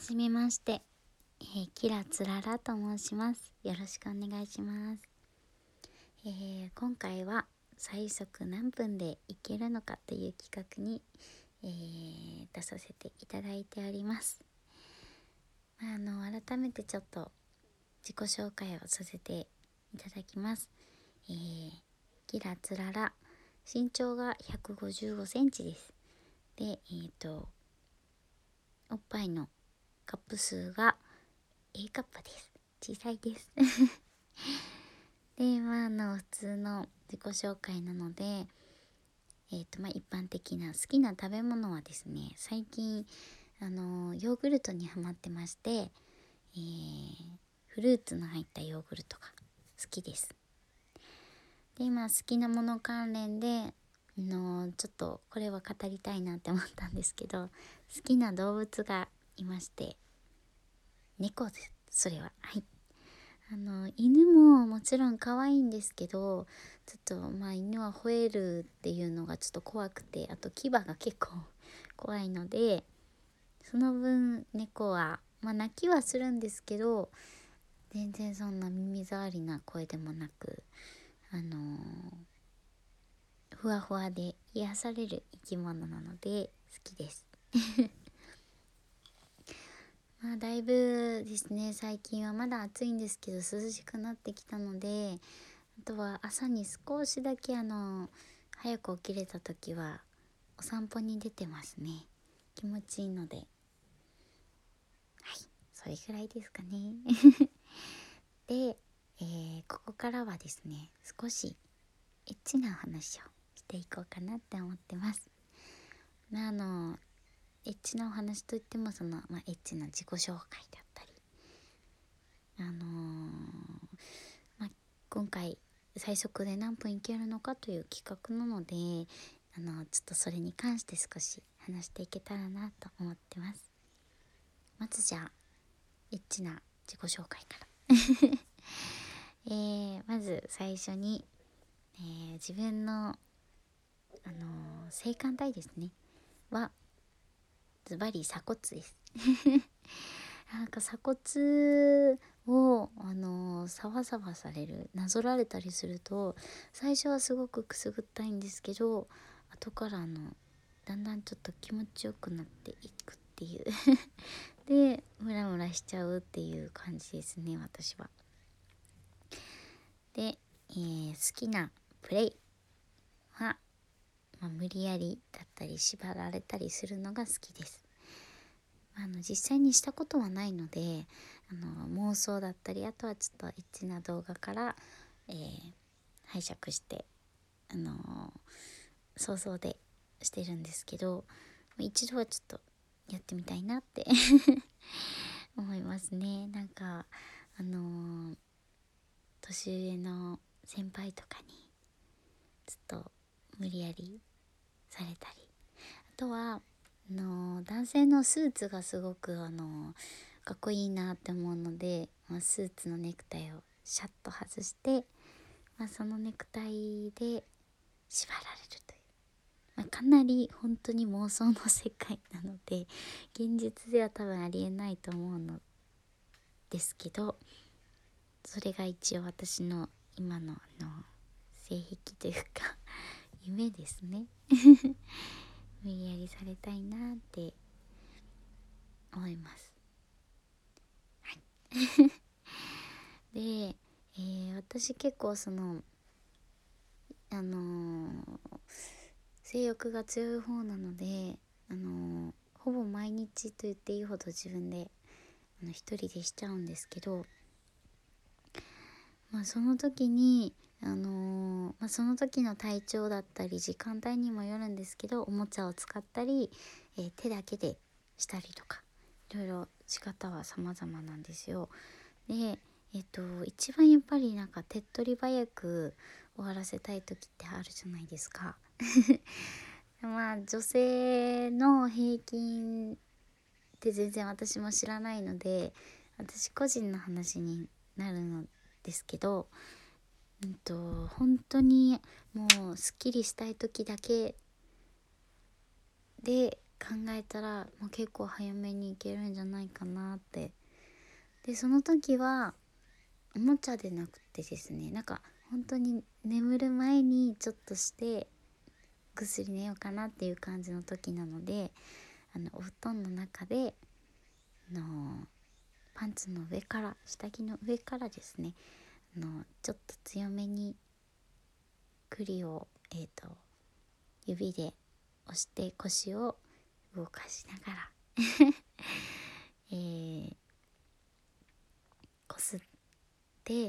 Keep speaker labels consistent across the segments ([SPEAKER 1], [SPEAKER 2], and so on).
[SPEAKER 1] じめまして、キラつららと申します。よろしくお願いします。今回は最速何分でいけるのかという企画に、出させていただいております。改めてちょっと自己紹介をさせていただきます。キラつらら、身長が155センチです。で、おっぱいのカップ数が A カップです。小さいですで、普通の自己紹介なので、一般的な好きな食べ物はですね、最近ヨーグルトにハマってまして、フルーツの入ったヨーグルトが好きです。で、好きなもの関連でちょっとこれは語りたいなって思ったんですけど、好きな動物がいまして、猫です。それは犬ももちろん可愛いんですけど、ちょっと犬は吠えるっていうのがちょっと怖くて、あと牙が結構怖いので、その分猫は鳴きはするんですけど、全然そんな耳障りな声でもなく、ふわふわで癒される生き物なので好きですだいぶですね、最近はまだ暑いんですけど涼しくなってきたので、あとは朝に少しだけ早く起きれた時はお散歩に出てますね。気持ちいいので、はい、それぐらいですかねで、ここからはですね、少しエッチな話をしていこうかなって思ってます。エッチなお話といってもエッチな自己紹介だったり、今回最速で何分いけるのかという企画なので、ちょっとそれに関して少し話していけたらなと思ってます。まずじゃあエッチな自己紹介からまず最初に、自分の、性感帯ですねはズバリ鎖骨です鎖骨をサワサワされる、なぞられたりすると、最初はすごくくすぐったいんですけど、後からだんだんちょっと気持ちよくなっていくっていうでムラムラしちゃうっていう感じですね、私は。で、好きなプレイは、無理やりだったり縛られたりするのが好きです。実際にしたことはないので、妄想だったり、あとはちょっとエッチな動画から、拝借して、想像でしてるんですけど、一度はちょっとやってみたいなって思いますね。年上の先輩とかにちょっと無理やりされたり、あとは男性のスーツがすごくかっこいいなって思うので、スーツのネクタイをシャッと外して、そのネクタイで縛られるという、かなり本当に妄想の世界なので現実では多分ありえないと思うのですけど、それが一応私の今の性癖というか夢ですね無理やりされたいなって思います。はいで、私結構性欲が強い方なので、ほぼ毎日と言っていいほど自分で一人でしちゃうんですけど、その時にその時の体調だったり時間帯にもよるんですけど、おもちゃを使ったり、手だけでしたりとか、いろいろ仕方は様々なんですよ。で、一番やっぱり手っ取り早く終わらせたい時ってあるじゃないですか女性の平均って全然私も知らないので、私個人の話になるのですけど、本当にもうすっきりしたい時だけで考えたらもう結構早めに行けるんじゃないかなって。でその時はおもちゃでなくてですね、なんか本当に眠る前にちょっとしてぐっすり寝ようかなっていう感じの時なので、お布団の中でパンツの上から下着の上からですね、ちょっと強めに栗を指で押して腰を動かしながらこすって、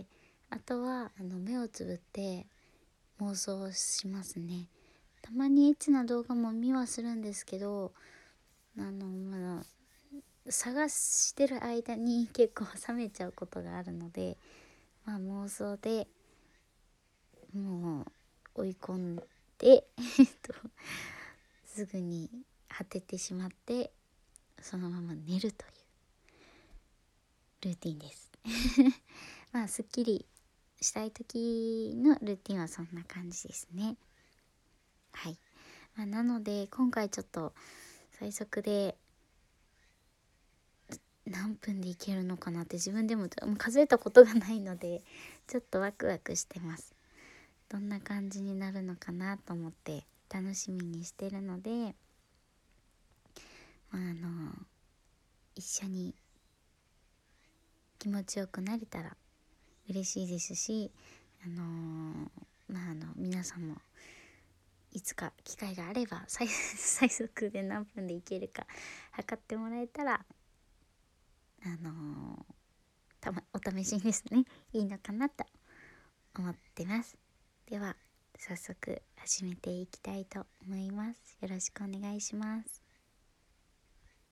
[SPEAKER 1] あとは目をつぶって妄想をしますね。たまにエッチな動画も見はするんですけど、まだ探してる間に結構冷めちゃうことがあるので、妄想でもう追い込んですぐに果ててしまってそのまま寝るというルーティンですすっきりしたい時のルーティンはそんな感じですね。はい、なので今回ちょっと最速で何分でいけるのかなって自分でも数えたことがないのでちょっとワクワクしてます。どんな感じになるのかなと思って楽しみにしてるので、一緒に気持ちよくなれたら嬉しいですし、皆さんもいつか機会があれば最速で何分でいけるか測ってもらえたらお試しにですねいいのかなと思ってます。では早速始めていきたいと思います。よろしくお願いします。